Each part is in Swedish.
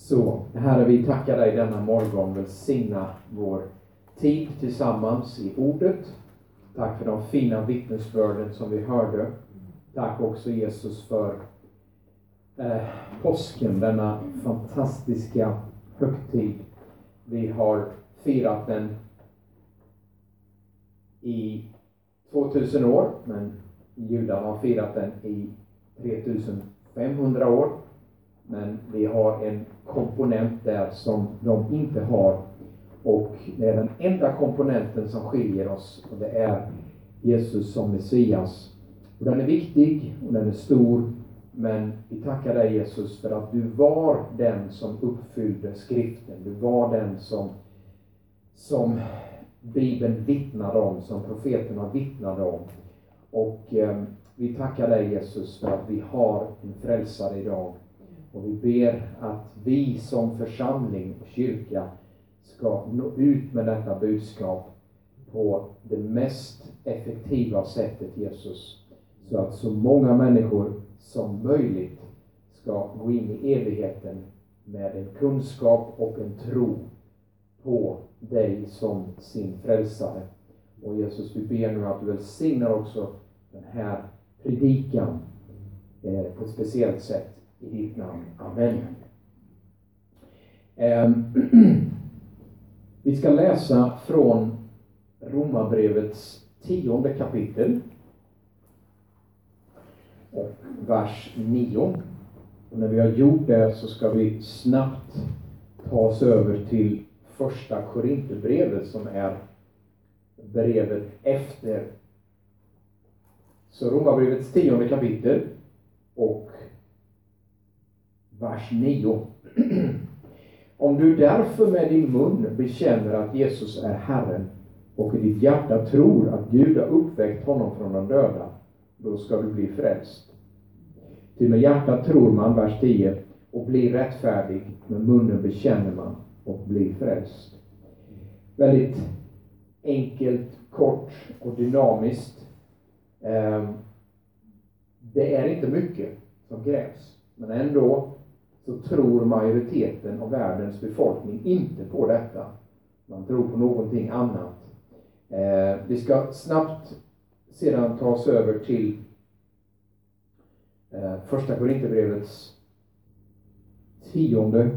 Så, Herre, vi tackar dig denna morgon. Välsigna vår tid tillsammans i ordet. Tack för de fina vittnesbörden som vi hörde. Tack också, Jesus, för påsken, denna fantastiska högtid. Vi har firat den i 2000 år, men judarna har firat den i 3500 år. Men vi har en komponent där som de inte har. Och det är den enda komponenten som skiljer oss. Och det är Jesus som Messias. Och den är viktig och den är stor. Men vi tackar dig, Jesus, för att du var den som uppfyllde skriften. Du var den som Bibeln vittnade om. Som profeterna vittnade om. Och vi tackar dig, Jesus, för att vi har en frälsare idag. Och vi ber att vi som församling och kyrka ska nå ut med detta budskap på det mest effektiva sättet, Jesus. Så att så många människor som möjligt ska gå in i evigheten med en kunskap och en tro på dig som sin frälsare. Och Jesus, vi ber nu att du välsignar också den här predikan på ett speciellt sätt. I ditt namn. Amen. Vi ska läsa från Romarbrevets 10:e kapitel. Och vers 9. Och när vi har gjort det så ska vi snabbt ta oss över till första Korinthierbrevet som är brevet efter. Så Romarbrevets 10:e kapitel och vers 9. Om du därför med din mun bekänner att Jesus är Herren och i ditt hjärta tror att Gud har uppväckt honom från de döda, då ska du bli frälst. Till med hjärtat tror man, vers 10, och blir rättfärdig, med munnen bekänner man och blir frälst. Väldigt enkelt, kort och dynamiskt. Det är inte mycket som krävs, men ändå så tror majoriteten av världens befolkning inte på detta. Man tror på någonting annat. Vi ska snabbt sedan ta oss över till första Korinthierbrevets 15:e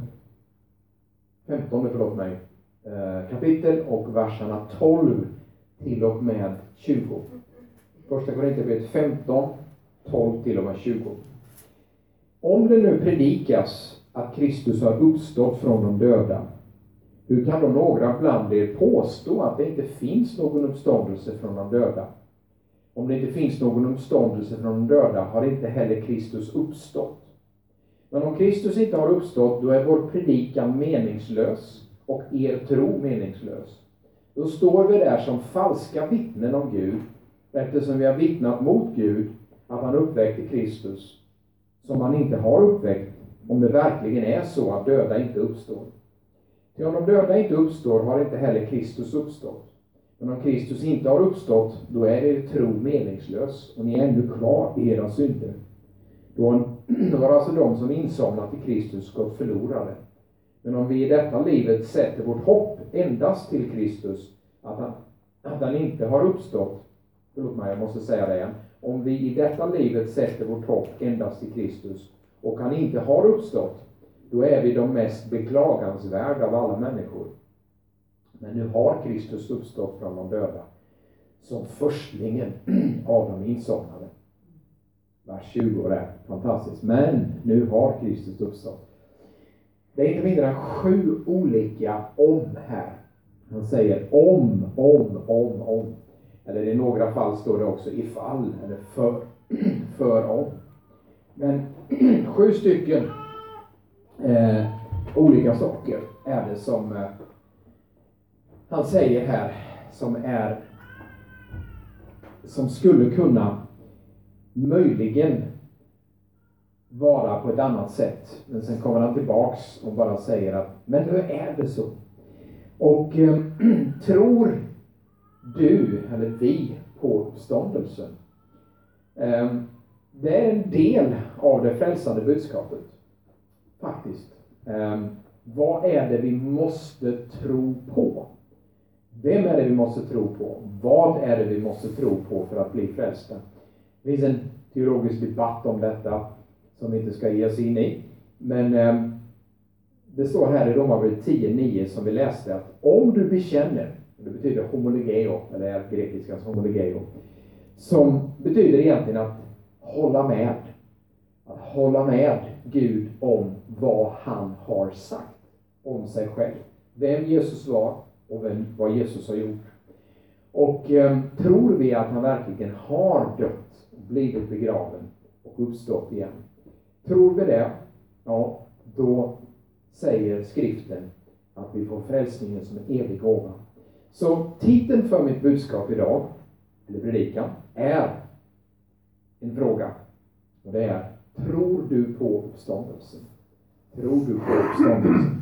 kapitel och verserna 12 till och med 20. Första Korinthierbrevet 15, 12 till och med 20. Om det nu predikas att Kristus har uppstått från de döda, hur kan då några bland er påstå att det inte finns någon uppståndelse från de döda? Om det inte finns någon uppståndelse från de döda har inte heller Kristus uppstått. Men om Kristus inte har uppstått, då är vår predikan meningslös och er tro meningslös. Då står vi där som falska vittnen om Gud, eftersom vi har vittnat mot Gud att han uppväckte Kristus, som han inte har uppväckt, om det verkligen är så att döda inte uppstår. Ty om de döda inte uppstår har inte heller Kristus uppstått. Men om Kristus inte har uppstått, då är er tro meningslös och ni är ännu kvar i era synder. Då har alltså de som insomnat i Kristus gått förlorade. Men om vi i detta livet sätter vårt hopp endast till Kristus, att han inte har uppstått, jag måste säga det igen. Om vi i detta livet sätter vårt hopp endast till Kristus och han inte har uppstått, då är vi de mest beklagansvärda av alla människor. Men nu har Kristus uppstått från de döda, som förstlingen av de insomnade. Vers 20 är fantastiskt. Men nu har Kristus uppstått. Det är inte mindre än 7 olika om här. Han säger om. Eller i några fall står det också ifall eller för om. Men 7 stycken olika saker är det som han säger här, som skulle kunna möjligen vara på ett annat sätt. Men sen kommer han tillbaks och bara säger att men nu är det så. Och tror du eller vi på uppståndelsen? Det är en del av det frälsande budskapet. Faktiskt. Vad är det vi måste tro på? Vem är det vi måste tro på? Vad är det vi måste tro på för att bli frälsta? Det finns en teologisk debatt om detta som vi inte ska ge oss in i. Men det står här i Romarbrevet 10:9 som vi läste att om du bekänner, det betyder homologeo, eller är grekiskans homologeo, som betyder egentligen att hålla med. Att hålla med Gud om vad han har sagt om sig själv. Vem Jesus var och vad Jesus har gjort. Och tror vi att han verkligen har dött, blivit begraven och uppstått igen. Tror vi det, ja, då säger skriften att vi får frälsningen som en evig gåva. Så titeln för mitt budskap idag, eller predikan, är en fråga. Och det är: tror du på uppståndelsen? Tror du på uppståndelsen?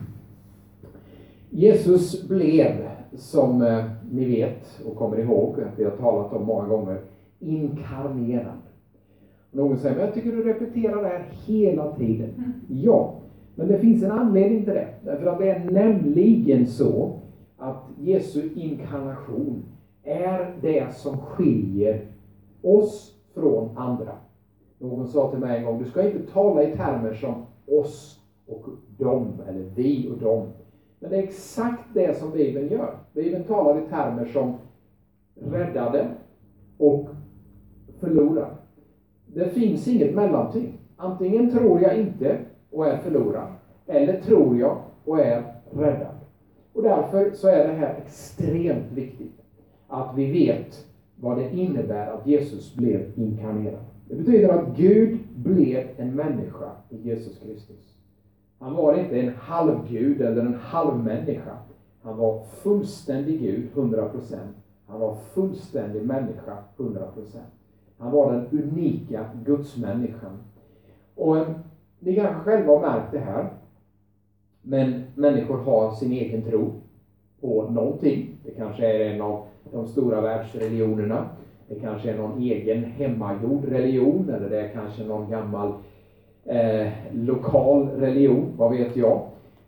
Jesus blev, som ni vet och kommer ihåg att vi har talat om många gånger, inkarnerad. Någon säger, men jag tycker du repeterar det här hela tiden. Ja, men det finns en anledning till det. Därför att det är nämligen så att Jesu inkarnation är det som skiljer oss från andra. Någon sa till mig en gång, du ska inte tala i termer som oss och dem, eller vi och dem. Men det är exakt det som Bibeln gör. Bibeln talar i termer som räddade och förlorade. Det finns inget mellanting. Antingen tror jag inte och är förlorad, eller tror jag och är räddad. Och därför så är det här extremt viktigt att vi vet vad det innebär att Jesus blev inkarnerad. Det betyder att Gud blev en människa i Jesus Kristus. Han var inte en halvgud eller en halvmänniska. Han var fullständig Gud, 100%. Han var fullständig människa, 100%. Han var den unika gudsmänniskan. Och ni kanske själva har märkt det här. Men människor har sin egen tro på någonting. Det kanske är en av de stora världsreligionerna. Det kanske är någon egen hemmagjord religion. Eller det är kanske någon gammal lokal religion. Vad vet jag.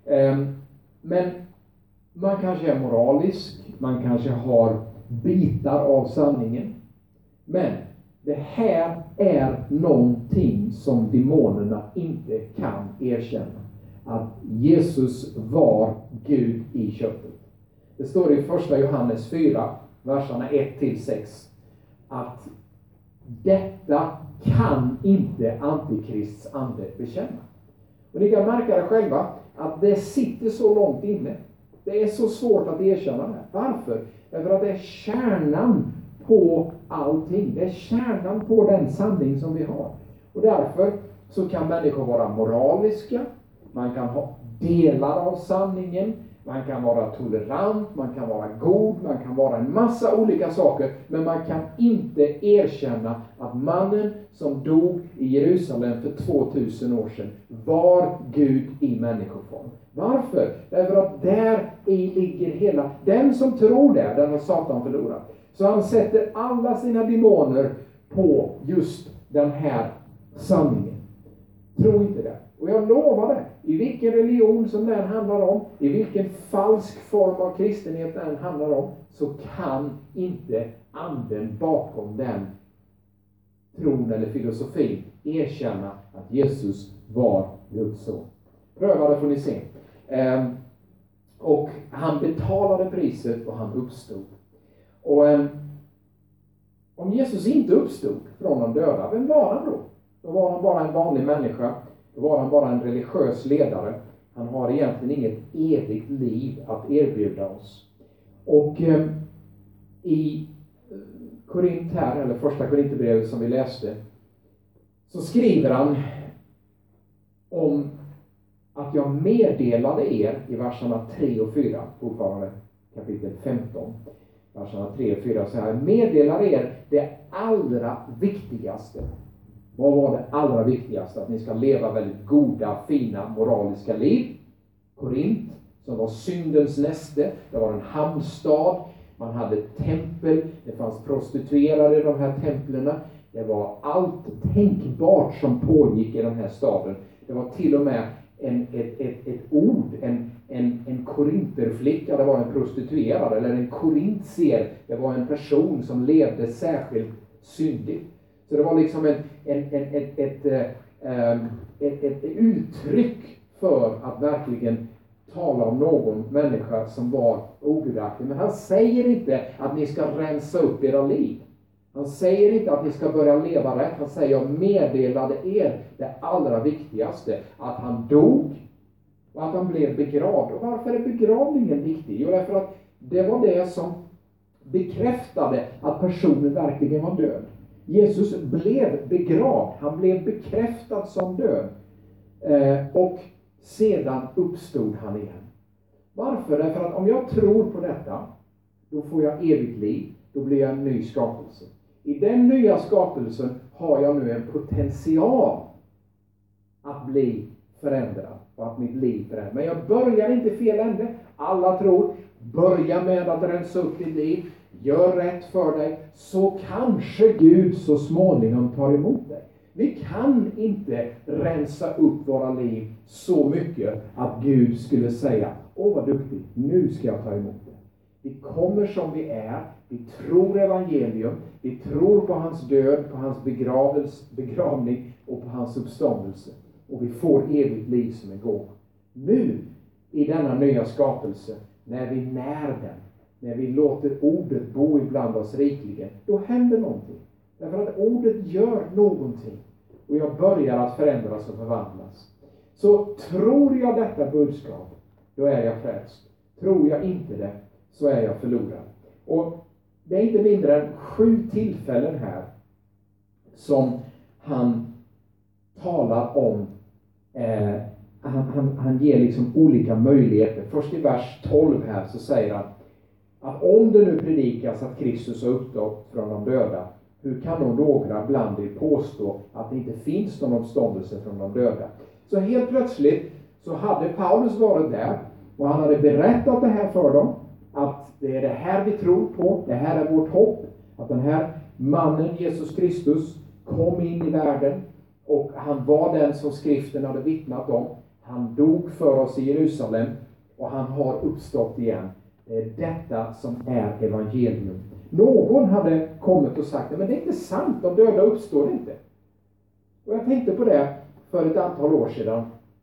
Men man kanske är moralisk. Man kanske har bitar av sanningen. Men det här är någonting som demonerna inte kan erkänna. Att Jesus var Gud i köttet. Det står i första Johannes 4, verserna 1-6. Att detta kan inte Antikrists ande bekänna. Och ni kan märka det själva att det sitter så långt inne. Det är så svårt att erkänna det. Varför? Därför att det är kärnan på allting. Det är kärnan på den sanning som vi har. Och därför så kan människor vara moraliska. Man kan ha delar av sanningen. Man kan vara tolerant. Man kan vara god. Man kan vara en massa olika saker. Men man kan inte erkänna att mannen som dog i Jerusalem för 2000 år sedan var Gud i människoform. Varför? Därför att där i ligger hela... Den som tror det, den har Satan förlorat. Så han sätter alla sina demoner på just den här sanningen. Tro inte det. Och jag lovar det. I vilken religion som den handlar om, i vilken falsk form av kristenhet den handlar om, så kan inte anden bakom den tron eller filosofin erkänna att Jesus var Guds son. Pröva det får ni se. Och han betalade priset och han uppstod. Och om Jesus inte uppstod från de döda, vem var han då? Då var han bara en vanlig människa. Då var han bara en religiös ledare. Han har egentligen inget evigt liv att erbjuda oss. Och i Korint här, eller första Korinthierbrevet som vi läste, så skriver han om att jag meddelade er i verserna 3 och 4, fortfarande kapitel 15. Verserna 3 och 4 så här: meddelar er det allra viktigaste. Vad var det allra viktigaste? Att ni ska leva väldigt goda, fina, moraliska liv. Korint, som var syndens näste. Det var en hamnstad. Man hade tempel. Det fanns prostituerade i de här templerna. Det var allt tänkbart som pågick i den här staden. Det var till och med ett korinterflicka, det var en prostituerad, eller en korintier, det var en person som levde särskilt syndigt. Så det var liksom ett uttryck för att verkligen tala om någon människa som var ogudaktig. Men han säger inte att ni ska rensa upp era liv. Han säger inte att ni ska börja leva rätt. Han säger, jag meddelade er det allra viktigaste, att han dog och att han blev begravd. Och varför är begravningen viktig? Jo, därför att det var det som bekräftade att personen verkligen var död. Jesus blev begravd. Han blev bekräftad som död. Och sedan uppstod han igen. Varför? Därför att om jag tror på detta, då får jag evigt liv. Då blir jag en ny skapelse. I den nya skapelsen har jag nu en potential att bli förändrad och att mitt liv förändras. Men jag börjar inte fel ände. Alla tror, börja med att rensa upp ditt liv. Gör rätt för dig, så kanske Gud så småningom tar emot dig. Vi kan inte rensa upp våra liv så mycket att Gud skulle säga, åh vad duktig, nu ska jag ta emot dig. Vi kommer som vi är, vi tror evangelium, vi tror på hans död, på hans begravning och på hans uppståndelse. Och vi får evigt liv som en gåva. Nu, i denna nya skapelse, när vi när den, när vi låter ordet bo ibland oss rikligen, då händer någonting. Därför att ordet gör någonting. Och jag börjar att förändras och förvandlas. Så tror jag detta budskap, då är jag frälst. Tror jag inte det, så är jag förlorad. Och det är inte mindre än 7 tillfällen här som han talar om. Han ger liksom olika möjligheter. Först i vers 12 här så säger han att om det nu predikas att Kristus har uppstått från de döda, hur kan då några bland er påstå att det inte finns någon uppståndelse från de döda? Så helt plötsligt så hade Paulus varit där och han hade berättat det här för dem. Att det är det här vi tror på, det här är vårt hopp. Att den här mannen, Jesus Kristus, kom in i världen och han var den som skriften hade vittnat om. Han dog för oss i Jerusalem och han har uppstått igen. Det är detta som är evangelium. Någon hade kommit och sagt, men det är inte sant, de döda uppstår inte. Och jag tänkte på det för ett antal år sedan.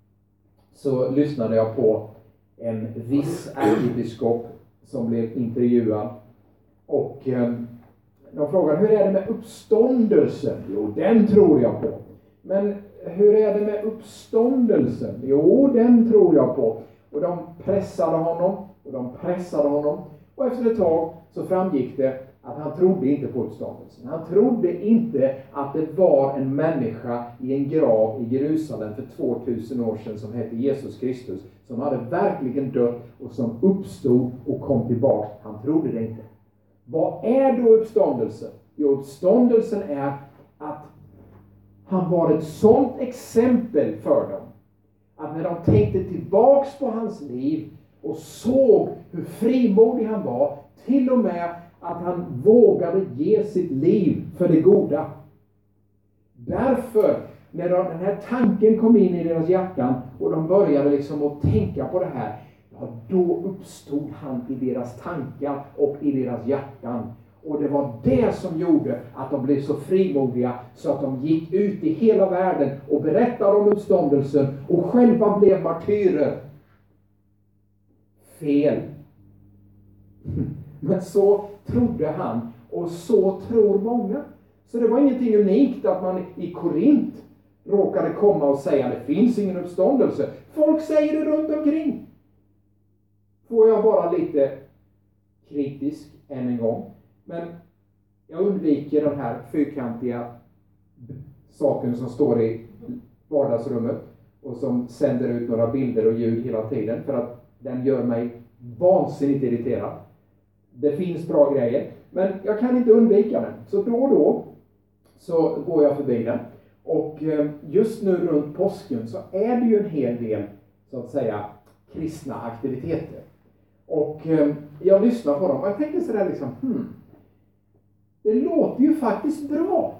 Så lyssnade jag på en viss ärkebiskop som blev intervjuad. Och de frågade, hur är det med uppståndelsen? Jo, den tror jag på. Men hur är det med uppståndelsen? Jo, den tror jag på. Och de pressade honom. Och de pressade honom. Och efter ett tag så framgick det att han trodde inte på uppståndelsen. Han trodde inte att det var en människa i en grav i Jerusalem för 2000 år sedan som hette Jesus Kristus. Som hade verkligen dött och som uppstod och kom tillbaka. Han trodde det inte. Vad är då uppståndelsen? Jo, uppståndelsen är att han var ett sådant exempel för dem. Att när de tänkte tillbaks på hans liv och såg hur frimodig han var, till och med att han vågade ge sitt liv för det goda. Därför, när den här tanken kom in i deras hjärtan och de började liksom att tänka på det här, ja, då uppstod han i deras tankar och i deras hjärtan. Och det var det som gjorde att de blev så frimodiga så att de gick ut i hela världen och berättade om uppståndelsen och själva blev martyrer. Fel. Men så trodde han och så tror många. Så det var ingenting unikt att man i Korint råkade komma och säga det finns ingen uppståndelse. Folk säger det runt omkring. Får jag vara lite kritisk än en gång. Men jag undviker den här fyrkantiga saken som står i vardagsrummet och som sänder ut några bilder och ljud hela tiden för att den gör mig vansinnigt irriterad. Det finns bra grejer, men jag kan inte undvika den. Så då och då så går jag förbi den. Och just nu runt påsken så är det ju en hel del, så att säga, kristna aktiviteter. Och jag lyssnar på dem och jag tänker sådär liksom, det låter ju faktiskt bra.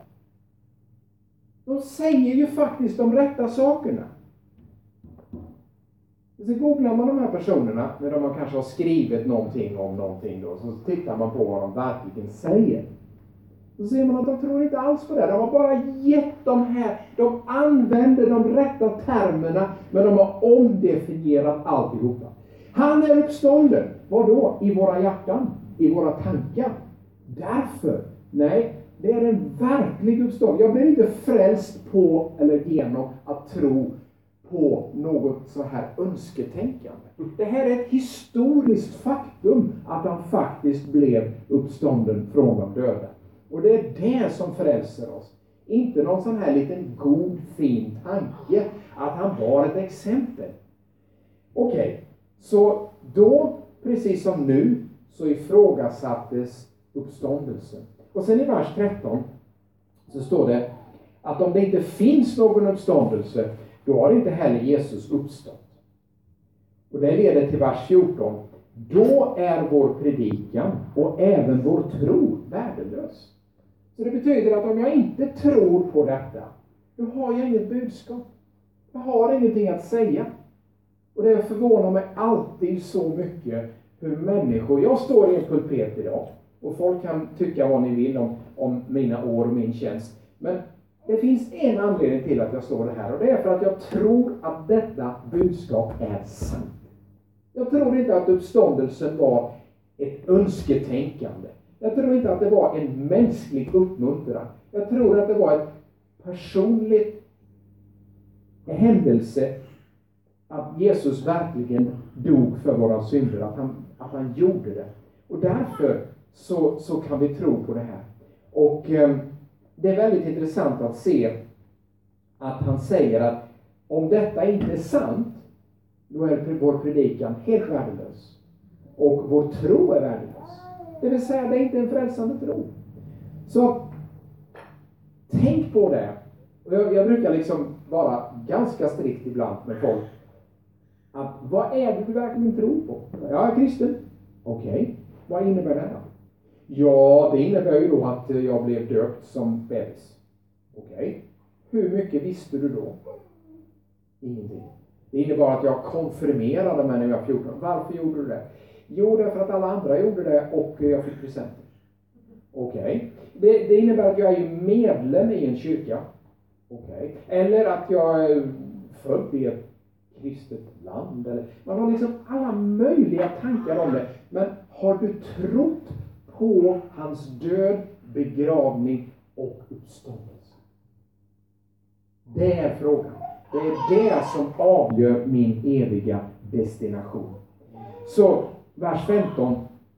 De säger ju faktiskt de rätta sakerna. Så googlar man de här personerna när de kanske har skrivit någonting om någonting då, så tittar man på vad de verkligen säger. Så ser man att de tror inte alls på det. De har bara gett de använder de rätta termerna, men de har omdefinierat alltihopa. Han är uppstånden. Vad då? I våra hjärtan, i våra tankar. Därför, nej, det är en verklig uppståndelse. Jag blir inte frälst på eller genom att tro på något så här önsketänkande. Det här är ett historiskt faktum att han faktiskt blev uppstånden från de döda. Och det är det som frälser oss. Inte någon sån här liten god, fin tanke att han var ett exempel. Okej, så då, precis som nu, så ifrågasattes uppståndelsen. Och sen i vers 13 så står det att om det inte finns någon uppståndelse, då har inte heller Jesus uppstått. Och det leder till vers 14. Då är vår predikan och även vår tro värdelös. Så det betyder att om jag inte tror på detta, då har jag inget budskap. Jag har ingenting att säga. Och det förvånar mig alltid så mycket hur människor... Jag står i en pulpet idag och folk kan tycka vad ni vill om mina år och min tjänst. Men det finns en anledning till att jag står här, och det är för att jag tror att detta budskap är sant. Jag tror inte att uppståndelsen var ett önsketänkande. Jag tror inte att det var en mänsklig uppmuntran. Jag tror att det var ett personligt händelse att Jesus verkligen dog för våra synder, att han gjorde det. Och därför så kan vi tro på det här. Och det är väldigt intressant att se att han säger att om detta inte är sant, då är vår predikan helt värdelös. Och vår tro är värdelös. Det vill säga, det är inte en frälsande tro. Så tänk på det. Jag brukar liksom vara ganska strikt ibland med folk. Att vad är det du verkligen tror på? Jag är kristen. Okej. Vad innebär det då? Ja, det innebär ju då att jag blev döpt som bebis. Okej. Hur mycket visste du då? Ingenting. Det innebar att jag konfirmerade mig när jag var 14. Varför gjorde du det? Jo, därför att alla andra gjorde det och jag fick presenter. Okej. Det innebär att jag är medlem i en kyrka. Okej. Eller att jag är född i ett kristet land. Eller, man har liksom alla möjliga tankar om det. Men har du trott på hans död, begravning och uppståndelse? Det är frågan. Det är det som avgör min eviga destination. Så, vers 15.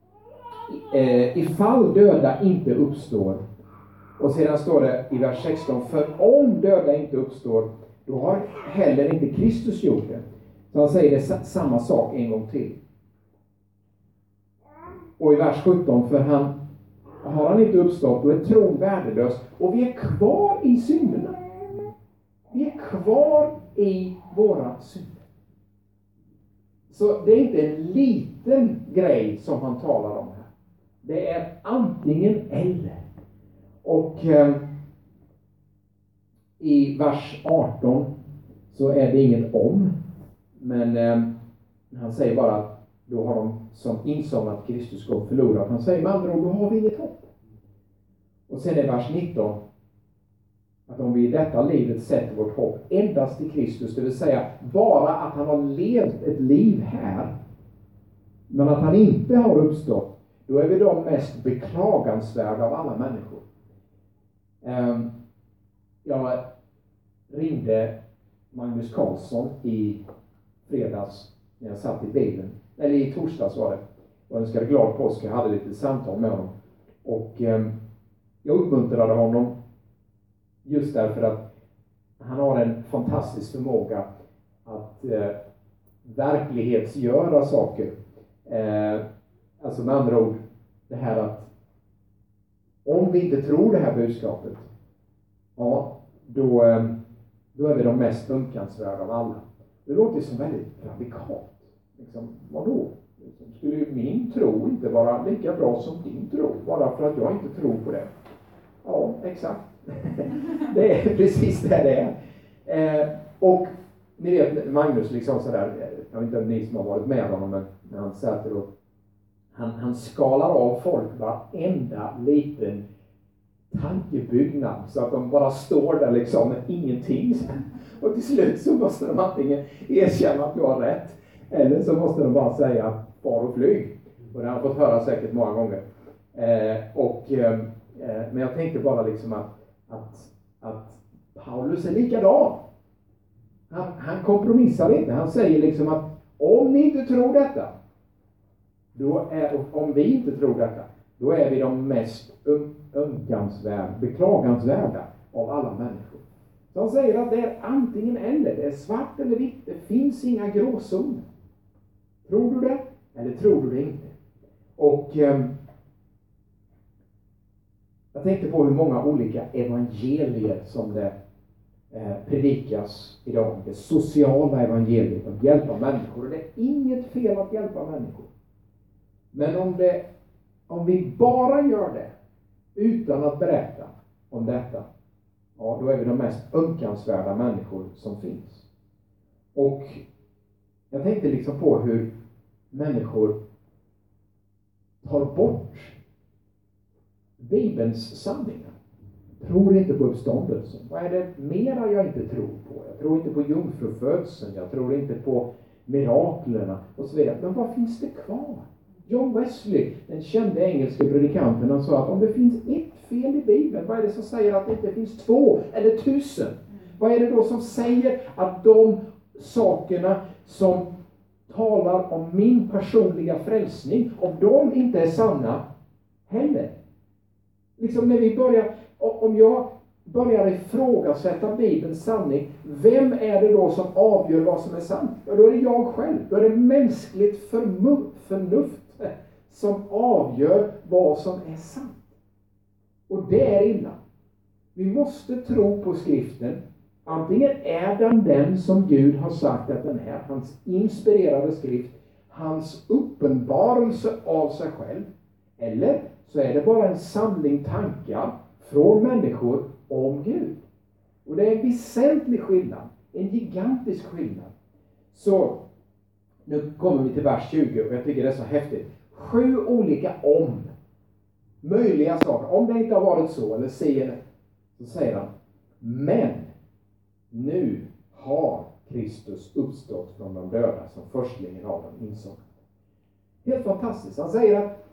Ifall döda inte uppstår. Och sedan står det i vers 16. För om döda inte uppstår, då har heller inte Kristus gjort det. Så han säger det samma sak en gång till. Och i vers 17. För har han inte uppstått, då är tron värdelös. Och vi är kvar i synderna. Vi är kvar i våra synder. Så det är inte en liten grej som han talar om här. Det är antingen eller. Och i vers 18 så är det inget om. Men han säger bara att då har de som insåg att Kristus går förlorat. Han säger med andra ord, då har vi inget hopp. Och sen är vers 19. Att om vi i detta livet sätter vårt hopp endast i Kristus, det vill säga bara att han har levt ett liv här, men att han inte har uppstått, då är vi de mest beklagansvärda av alla människor. Jag ringde Magnus Karlsson i fredags när jag satt i bilen, eller i torsdags var det, och önskade glad påsk. Jag hade lite samtal med honom och jag uppmuntrade honom just därför att han har en fantastisk förmåga att verklighetsgöra saker. Alltså med andra ord, det här att om vi inte tror det här budskapet, ja, då är vi de mest önskansvärda av alla. Det låter som väldigt radikalt. Liksom, vadå? Skulle ju min tro inte vara lika bra som din tro, bara för att jag inte tror på det? Ja, exakt. Det är precis det är. Och ni vet Magnus liksom sådär, jag vet inte om ni som har varit med honom, men när han sätter och han skalar av folk varenda liten tankebyggnad så att de bara står där liksom med ingenting. Och till slut så måste de antingen erkänna att jag har rätt, eller så måste de bara säga far och flyg. Och det har jag fått höra säkert många gånger. Men jag tänkte bara liksom att Paulus är likadan. Han kompromissar inte. Han säger liksom att om ni inte tror detta, om vi inte tror detta, då är vi de mest beklagansvärda av alla människor. Så han säger att det är antingen eller, det är svart eller vitt, det finns inga gråzoner. Tror du det eller tror du det inte? Och jag tänkte på hur många olika evangelier som det predikas idag. Det sociala evangeliet, att hjälpa människor. Och det är inget fel att hjälpa människor. Men om vi bara gör det utan att berätta om detta, ja, då är vi de mest önkansvärda människor som finns. Och jag tänkte liksom på hur människor tar bort Bibelns sanningar. Tror inte på uppståndelsen. Vad är det mera jag inte tror på? Jag tror inte på jungfrufödseln. Jag tror inte på miraklerna och så vidare. Men vad finns det kvar? John Wesley, den kände engelska predikanten, han sa att om det finns ett fel i Bibeln, vad är det som säger att det inte finns 2 eller 1000? Vad är det då som säger att de sakerna som talar om min personliga frälsning, om de inte är sanna heller? Liksom när vi om jag börjar ifrågasätta Bibelns sanning, vem är det då som avgör vad som är sant? Ja, då är det jag själv. Då är det mänskligt förnuft som avgör vad som är sant. Och det är illa. Vi måste tro på skriften. Antingen är den som Gud har sagt att den är, hans inspirerade skrift, hans uppenbarelse av sig själv, eller så är det bara en samling tankar från människor om Gud. Och det är en väsentlig skillnad, en gigantisk skillnad. Så nu kommer vi till vers 20 och jag tycker det är så häftigt. 7 olika möjliga saker. Om det inte har varit så, eller säger, så säger han, men nu har Kristus uppstått från de döda som förstlingen av dem insåg. Helt fantastiskt. Han säger att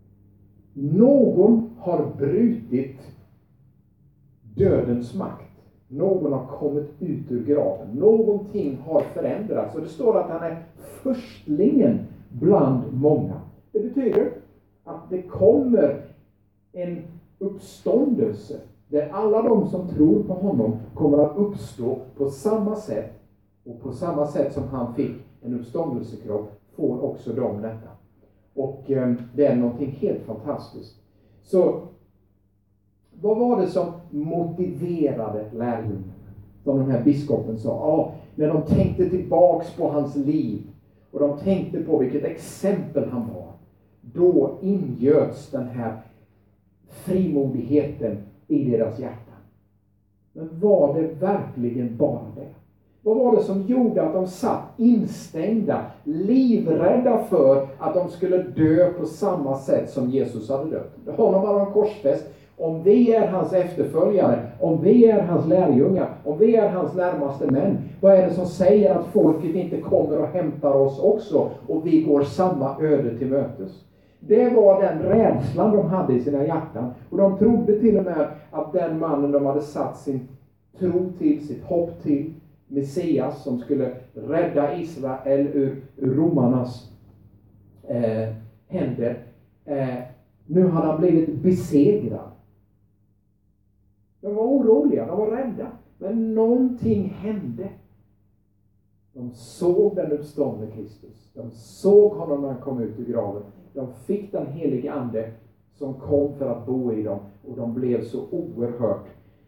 någon har brutit dödens makt. Någon har kommit ut ur graven. Någonting har förändrats. Och det står att han är förstlingen bland många. Det betyder att det kommer en uppståndelse där alla de som tror på honom kommer att uppstå på samma sätt. Och på samma sätt som han fick en uppståndelsekropp får också de detta. Och det är någonting helt fantastiskt. Så vad var det som motiverade lärjungarna? Som den här biskopen sa. När de tänkte tillbaks på hans liv och de tänkte på vilket exempel han var. Då ingöts den här frimodigheten i deras hjärtan. Men var det verkligen bara det? Vad var det som gjorde att de satt instängda, livrädda för att de skulle dö på samma sätt som Jesus hade dött? Honom var de korsfäst. Om vi är hans efterföljare, om vi är hans lärjungar, om vi är hans närmaste män, vad är det som säger att folket inte kommer och hämtar oss också och vi går samma öde till mötes? Det var den rädslan de hade i sina hjärtan. Och de trodde till och med att den mannen de hade satt sin tro till, sitt hopp till, Messias som skulle rädda Israel ur romarnas händer. Nu hade han blivit besegrad. De var oroliga, de var rädda. Men någonting hände. De såg den uppståndne Kristus. De såg honom när han kom ut ur graven. De fick den helige ande som kom för att bo i dem. Och de blev så oerhört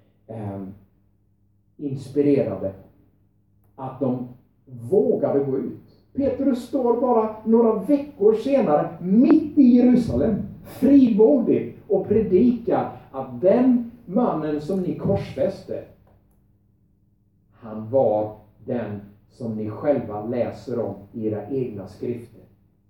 inspirerade att de vågade gå ut. Petrus står bara några veckor senare mitt i Jerusalem, frimodig, och predikar att den mannen som ni korsfäste, han var den som ni själva läser om i era egna skrifter.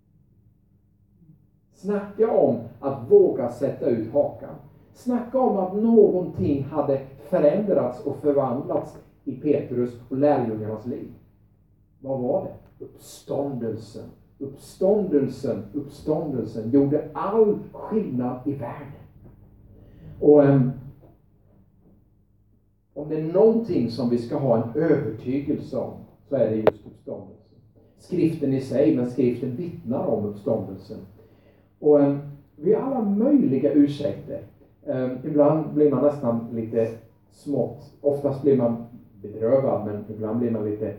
Snacka om att våga sätta ut hakan. Snacka om att någonting hade förändrats och förvandlats i Petrus och lärjungarnas liv. Vad var det? Uppståndelsen. Uppståndelsen gjorde all skillnad i världen. Och om det är någonting som vi ska ha en övertygelse om, så är det just uppståndelsen. Skriften i sig, men skriften vittnar om uppståndelsen. Och vi har alla möjliga ursäkter. Ibland blir man nästan lite smått. Oftast blir man bedrövad, men ibland blir man lite...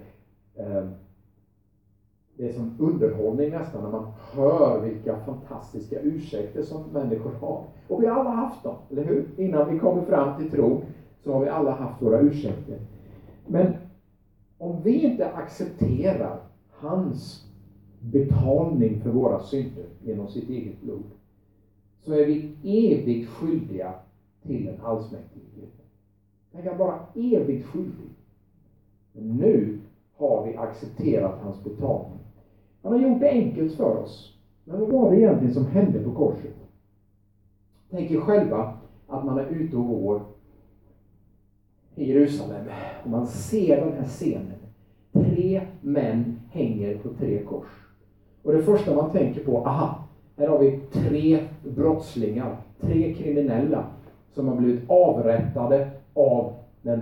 det är som underhållning nästan när man hör vilka fantastiska ursäkter som människor har. Och vi har alla haft dem, eller hur? Innan vi kommer fram till tro så har vi alla haft våra ursäkter. Men om vi inte accepterar hans betalning för våra synder genom sitt eget blod, så är vi evigt skyldiga till en allsmäktig Gud. Han kan vara evigt skyldig. Men nu har vi accepterat hans betalning. Han har gjort det enkelt för oss. Men vad var det egentligen som hände på korset? Tänk er själva att man är ute och går i Jerusalem. Och man ser den här scenen. 3 män hänger på 3 kors. Och det första man tänker på, här har vi 3 brottslingar, 3 kriminella som har blivit avrättade av det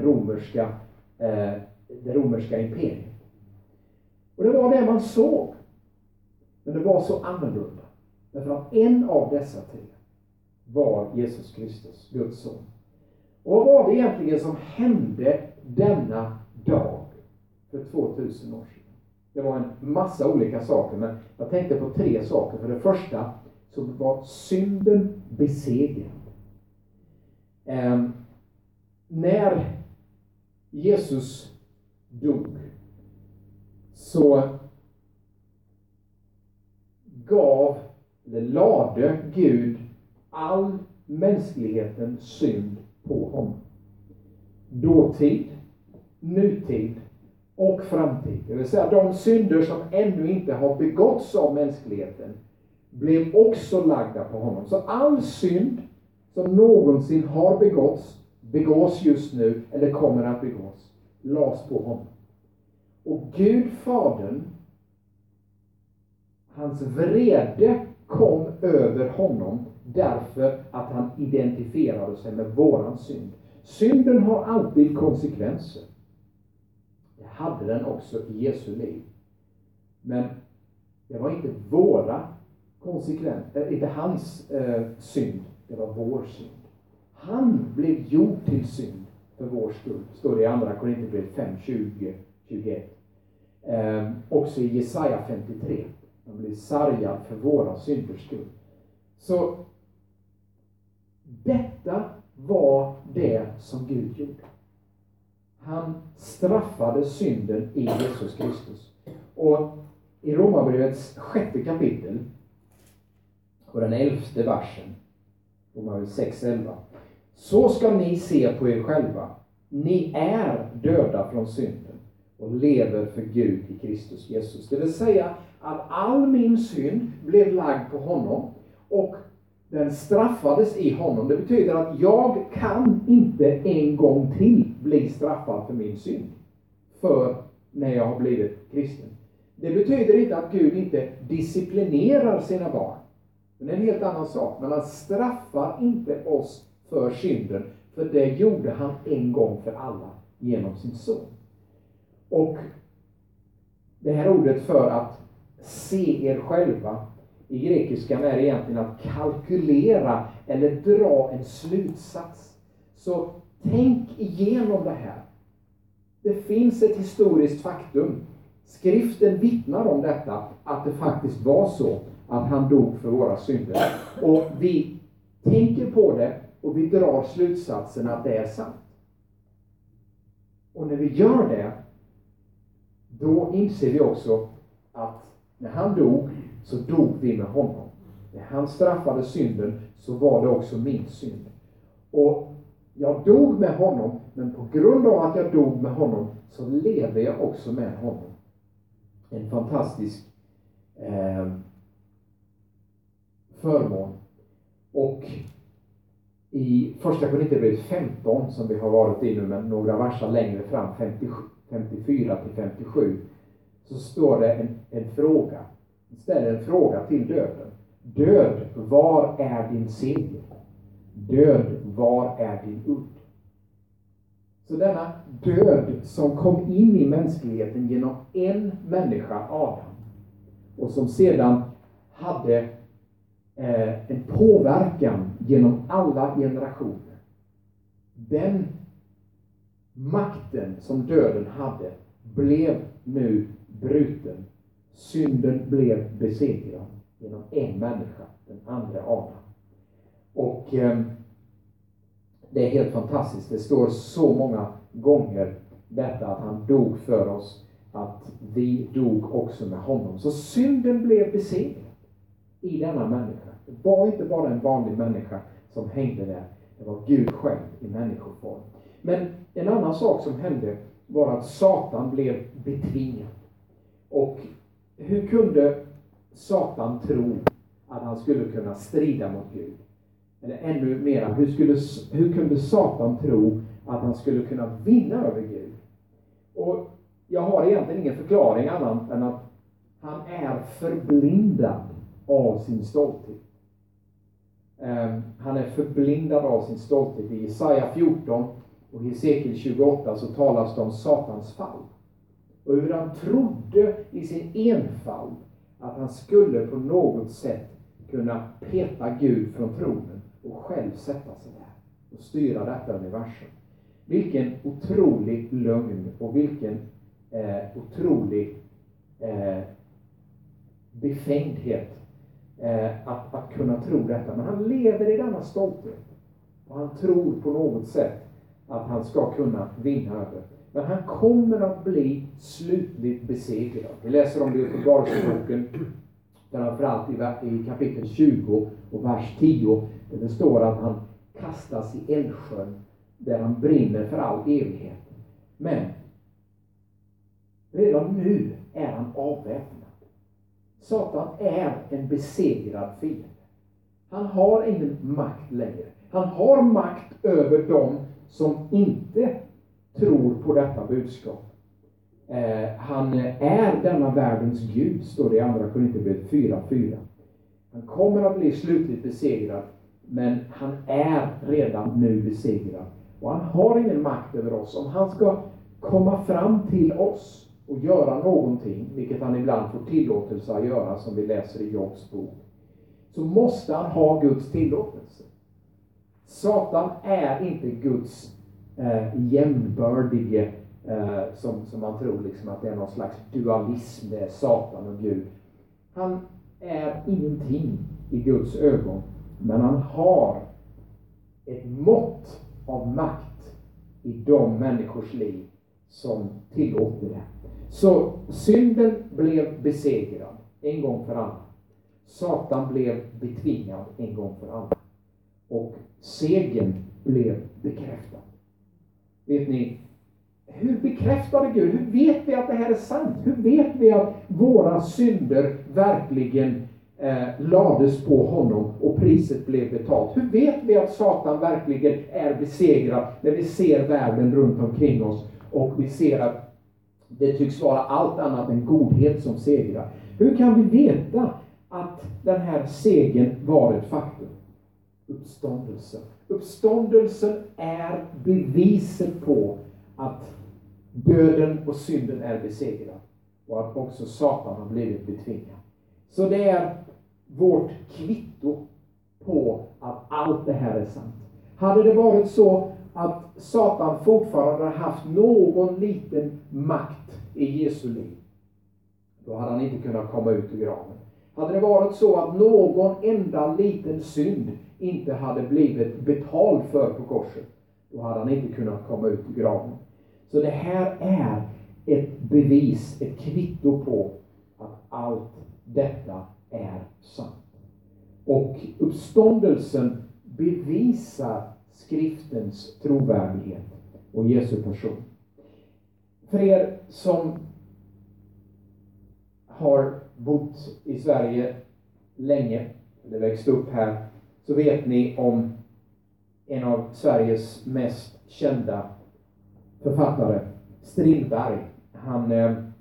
romerska imperiet. Och det var det man såg. Men det var så annorlunda. Därför att en av dessa 3 var Jesus Kristus, Guds son. Och vad var det egentligen som hände denna dag för 2000 år sedan? Det var en massa olika saker, men jag tänkte på 3 saker. För det första så var synden besegrad. När Jesus dog så lade Gud all mänsklighetens synd på honom. Dåtid, nutid och framtid. Det vill säga de synder som ännu inte har begåtts av mänskligheten blev också lagda på honom. Så all synd som någonsin har begås just nu eller kommer att begås, lades på honom. Och Gud Fadern, hans vrede kom över honom därför att han identifierade sig med våran synd. Synden har alltid konsekvenser. Det hade den också i Jesu liv. Men det var inte våra konsekvenser, inte hans synd, det var vår synd. Han blev gjord till synd för vår skull. Står det i andra Korinthierbrevet 5:20-21. Också i Jesaja 53. Han blev sargad för våra synders skull. Så detta var det som Gud gjorde. Han straffade synden i Jesus Kristus. Och i Romarbrevets 6:e kapitel och den 11:e versen, Romarbrevet 6:11. Så ska ni se på er själva. Ni är döda från synden och lever för Gud i Kristus Jesus. Det vill säga att all min synd blev lagd på honom och den straffades i honom. Det betyder att jag kan inte en gång till bli straffad för min synd. För när jag har blivit kristen. Det betyder inte att Gud inte disciplinerar sina barn. Det är en helt annan sak. Men han straffar inte oss för synden. För det gjorde han en gång för alla genom sin son. Och det här ordet för att se er själva i grekiskan är egentligen att kalkylera eller dra en slutsats. Så tänk igenom det här. Det finns ett historiskt faktum. Skriften vittnar om detta, att det faktiskt var så att han dog för våra synder. Och vi tänker på det och vi drar slutsatsen att det är sant. Och när vi gör det, då inser vi också att när han dog så dog vi med honom. När han straffade synden så var det också min synd. Och jag dog med honom, Men på grund av att jag dog med honom så lever jag också med honom. En fantastisk förmån. Och i första Korinthierbrevet 15 som vi har varit i nu med några verser längre fram, 54 till 57, så står det en fråga. Ställer en fråga till döden. Död, var är din seger? Död, var är din udd? Så denna död som kom in i mänskligheten genom en människa, Adam, och som sedan hade en påverkan genom alla generationer. Den makten som döden hade blev nu bruten. Synden blev besegrad genom en människa, den andra Adam. Och det är helt fantastiskt. Det står så många gånger detta att han dog för oss, att vi dog också med honom. Så synden blev besegrad i denna människa. Det var inte bara en vanlig människa som hängde där. Det var Gud själv i människoform. Men en annan sak som hände var att Satan blev betvingad. Och hur kunde Satan tro att han skulle kunna strida mot Gud? Eller ännu mera, hur kunde Satan tro att han skulle kunna vinna över Gud? Och jag har egentligen ingen förklaring annat än att han är förblindad av sin stolthet. Han är förblindad av sin stolthet. I Jesaja 14 och Hesekiel 28 så talas det om Satans fall. Och hur han trodde i sin enfald att han skulle på något sätt kunna peta Gud från tronen och själv sätta sig där och styra detta universum. Vilken otrolig lögn och vilken otrolig befängdhet att kunna tro detta. Men han lever i denna stolthet och han tror på något sätt att han ska kunna vinna över. Men han kommer att bli slutligt besegrad. Vi läser om det i Uppenbarelseboken, framförallt i kapitel 20 och vers 10, där det står att han kastas i eldsjön där han brinner för all evighet. Men redan nu är han avväpnad. Satan är en besegrad fiende. Han har ingen makt längre. Han har makt över dem som inte tror på detta budskap. Han är denna världens Gud, står det i andra Korinthierbrevet 4:4. Han kommer att bli slutligt besegrad, men han är redan nu besegrad. Och han har ingen makt över oss. Om han ska komma fram till oss och göra någonting, vilket han ibland får tillåtelse att göra, som vi läser i Jobs bok, så måste han ha Guds tillåtelse. Satan är inte Guds jämnbördige, som man tror liksom att det är någon slags dualism, det är Satan och Gud. Han är ingenting i Guds ögon, men han har ett mått av makt i de människors liv som tillåter det. Så synden blev besegrad en gång för alla. Satan blev betvingad en gång för alla. Och segern blev bekräftad. Vet ni, hur bekräftade Gud? Hur vet vi att det här är sant? Hur vet vi att våra synder verkligen lades på honom och priset blev betalt? Hur vet vi att Satan verkligen är besegrad när vi ser världen runt omkring oss och vi ser att det tycks vara allt annat än godhet som segrar? Hur kan vi veta att den här segern var ett faktum? Uppståndelsen. Uppståndelsen är beviset på att döden och synden är besegrad och att också Satan har blivit betvingad. Så det är vårt kvitto på att allt det här är sant. Hade det varit så att Satan fortfarande har haft någon liten makt i Jesu liv, då hade han inte kunnat komma ut ur graven. Hade det varit så att någon enda liten synd inte hade blivit betald för på korset, då hade han inte kunnat komma ut ur graven. Så det här är ett bevis, ett kvitto på att allt detta är sant. Och uppståndelsen bevisar skriftens trovärdighet. och Jesu person. För er som har bott i Sverige länge, eller växt upp här, så vet ni om en av Sveriges mest kända författare, Strindberg. Han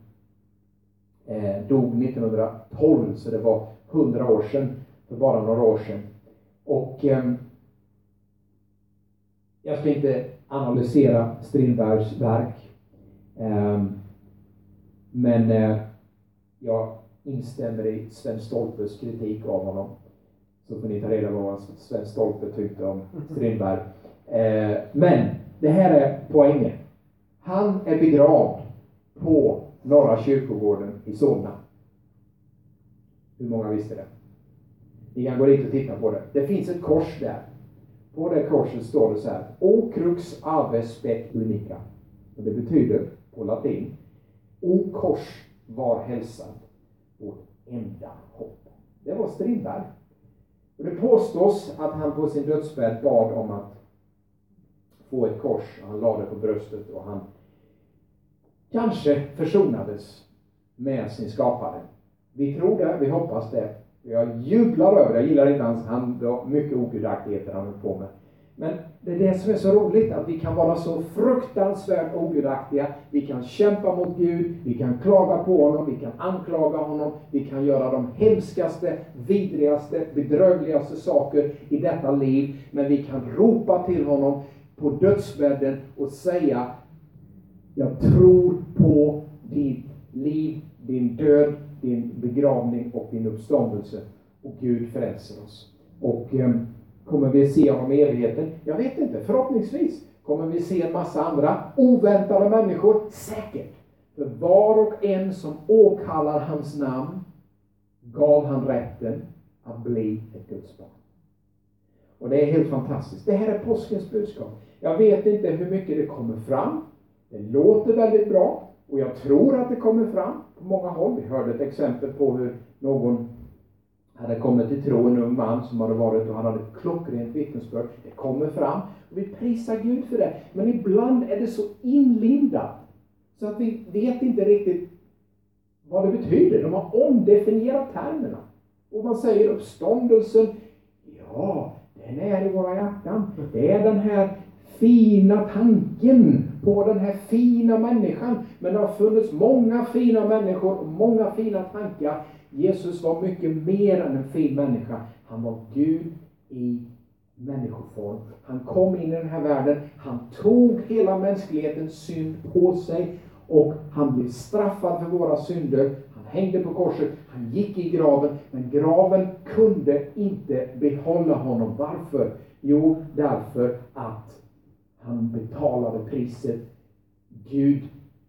dog 1912, så det var 100 år sedan, för bara några år sedan. Och jag ska inte analysera Strindbergs verk, men jag instämmer i Sven Stolpes kritik av honom. Så får ni ta reda på vad Sven Stolpe tyckte om Strindberg. Men det här är poängen. Han är begravd på Norra kyrkogården i Solna. Hur många visste det? Ni kan gå dit och titta på det. Det finns ett kors där. På det korset står det så här: O crux ave spec unica. Och det betyder på latin: O kors, var hälsad, vårt enda hopp. Det var Strindberg. Och det påstås att han på sin dödsbädd bad om att få ett kors. Han lade det på bröstet och han kanske försonades med sin skapare. Vi tror det, vi hoppas det. Jag jublar över det. Jag gillar inte han var mycket ogudaktigheter han höll på med. Men det är det som är så roligt, att vi kan vara så fruktansvärt ogudaktiga. Vi kan kämpa mot Gud, vi kan klaga på honom, vi kan anklaga honom, vi kan göra de hemskaste, vidrigaste, bedrövligaste saker i detta liv. Men vi kan ropa till honom på dödsbädden och säga: jag tror på ditt liv, din död, din begravning och din uppståndelse. Och Gud frälser oss. Och kommer vi se honom i evigheten? Jag vet inte, förhoppningsvis. Kommer vi se en massa andra oväntade människor? Säkert. För var och en som åkallar hans namn gav han rätten att bli ett Guds barn. Och det är helt fantastiskt. Det här är påskens budskap. Jag vet inte hur mycket det kommer fram. Det låter väldigt bra. Och jag tror att det kommer fram på många håll. Vi hörde ett exempel på hur någon hade kommit till tro, en ung man som hade varit och han hade ett klockrent vittnesbörd. Det kommer fram och vi prisar Gud för det. Men ibland är det så inlindat så att vi vet inte riktigt vad det betyder. De har omdefinierat termerna. Och man säger uppståndelsen, ja, den är i våra hjärtan. Det är den här fina tanken på den här fina människan. Men det har funnits många fina människor och många fina tankar. Jesus var mycket mer än en fin människa. Han var Gud i människoform. Han kom in i den här världen. Han tog hela mänsklighetens synd på sig. Och han blev straffad för våra synder. Han hängde på korset. Han gick i graven. Men graven kunde inte behålla honom. Varför? Jo, därför att han betalade priset. Gud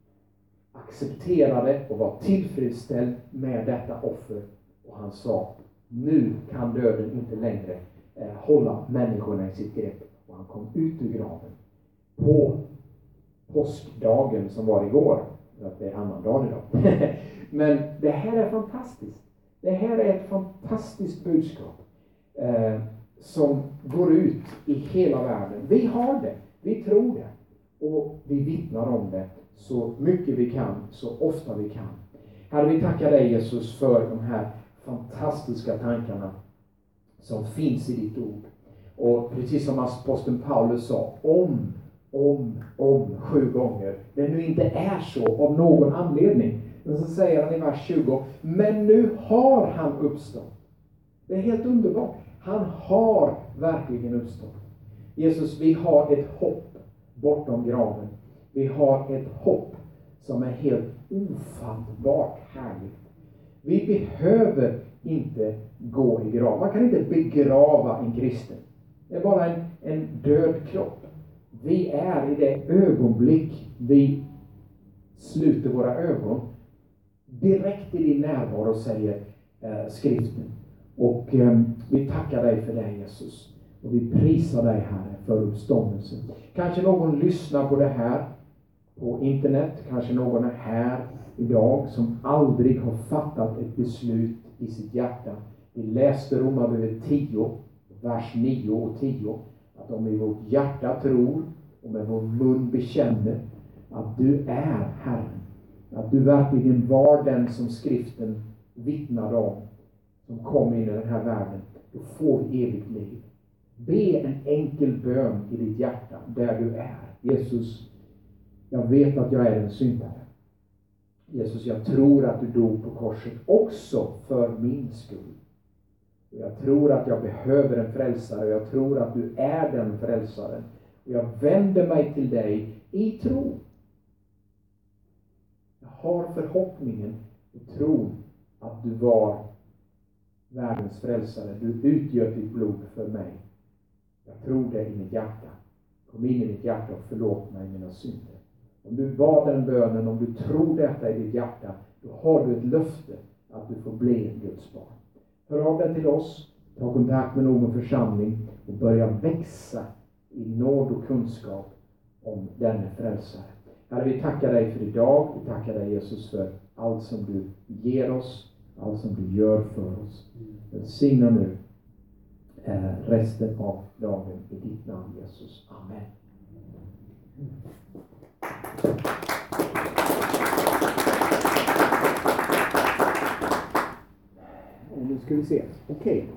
accepterade och var tillfredsställd med detta offer. Och han sa: nu kan döden inte längre hålla människorna i sitt grepp. Och han kom ut ur graven på påskdagen som var igår. Det är annan dag idag. Men det här är fantastiskt. Det här är ett fantastiskt budskap som går ut i hela världen. Vi har det. Vi tror det. Och vi vittnar om det så mycket vi kan, så ofta vi kan. Herre, vi tackar dig, Jesus, för de här fantastiska tankarna som finns i ditt ord. Och precis som aposteln Paulus sa, om 7 gånger. Det nu inte är så av någon anledning. Men så säger han i vers 20, men nu har han uppstått. Det är helt underbart. Han har verkligen uppstått. Jesus, vi har ett hopp bortom graven. Vi har ett hopp som är helt ofattbart härligt. Vi behöver inte gå i grav. Man kan inte begrava en kristen. Det är bara en död kropp. Vi är i det ögonblick vi sluter våra ögon direkt i din närvaro, säger skriften. Och vi tackar dig för det, Jesus. Och vi prisar dig, Herre, för uppståndelsen. Kanske någon lyssnar på det här på internet. Kanske någon är här idag som aldrig har fattat ett beslut i sitt hjärta. Vi läste Romarbrevet 10, vers 9 och 10. Att om i vårt hjärta tror och med vår mun bekänner att du är Herren. Att du verkligen var den som skriften vittnade om, som kom in i den här världen. Då får vi evigt liv. Be en enkel bön i ditt hjärta där du är. Jesus, jag vet att jag är en syndare. Jesus, jag tror att du dog på korset också för min skull. Jag tror att jag behöver en frälsare och jag tror att du är den frälsaren. Och jag vänder mig till dig i tro. Jag har förhoppningen och tron att du var världens frälsare. Du utgör ditt blod för mig. Jag tror det i mitt hjärta. Kom in i mitt hjärta och förlåt mig mina synder. Om du bad den bönen, om du tror detta i ditt hjärta, då har du ett löfte att du får bli en Guds barn. Hör av dig till oss, ta kontakt med någon församling och börja växa i nåd och kunskap om denne frälsare. Herre, vi tackar dig för idag. Vi tackar dig, Jesus, för allt som du ger oss, allt som du gör för oss. Välsigna nu resten av dagen i ditt namn, Jesus. Amen. Och nu ska vi se. Okej.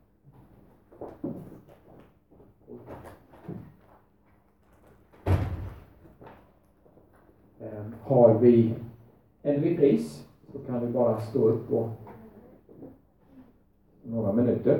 Har vi en repris så kan vi bara stå upp på några minuter.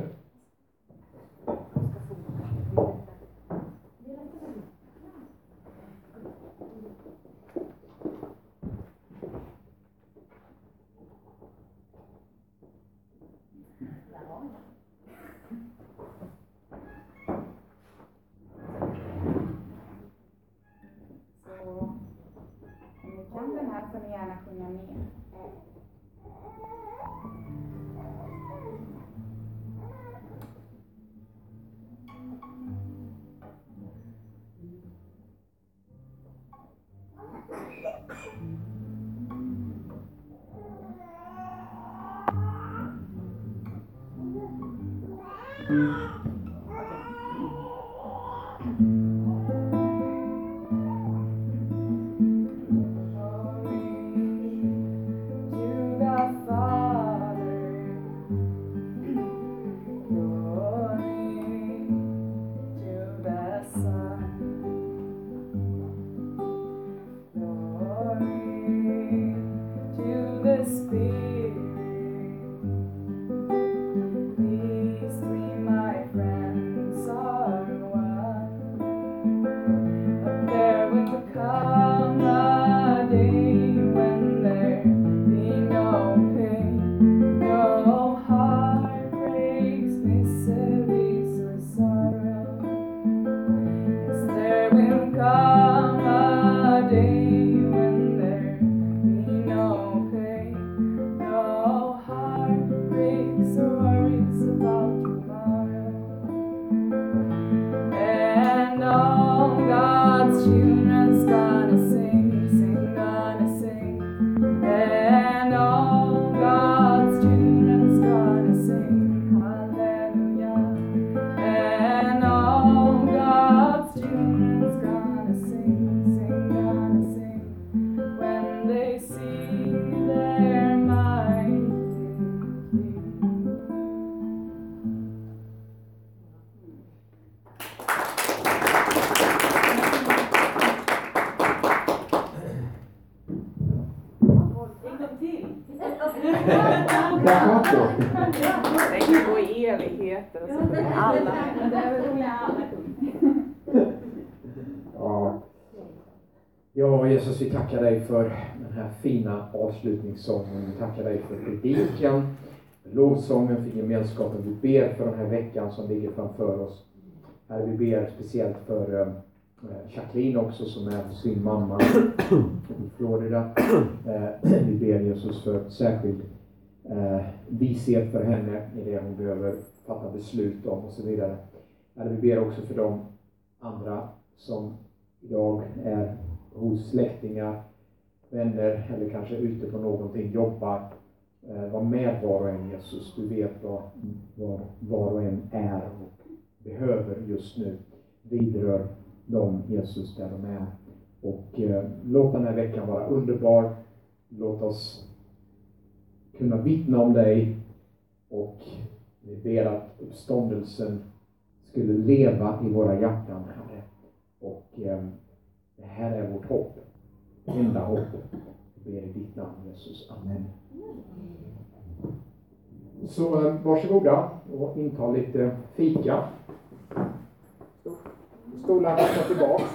Den här får ni gärna sjunga med. Det kan gå i evigheter och så kommer alla. Ja, Jesus, vi tackar dig för den här fina avslutningssången. Vi tackar dig för predikan, för lovsången, för gemenskapen. Vi ber för den här veckan som ligger framför oss. Här vi ber speciellt för Jacqueline också, som är sin mamma i Florida. Vi ber Jesus för särskild vishet för henne i det hon behöver fatta beslut om och så vidare. Vi ber också för de andra som idag är hos släktingar, vänner eller kanske ute på någonting, jobbar. Var med var och en, Jesus. Du vet vad var och en är och behöver just nu. Vidrör dem, Jesus, där de är. Och låt den här veckan vara underbar. Låt oss kunna vittna om dig. Och vi ber att uppståndelsen skulle leva i våra hjärtan, Herre. Och det här är vårt hopp. Enda hopp. Vi ber i ditt namn, Jesus. Amen. Så varsågoda och inta lite fika. Stolarna ska tillbaka.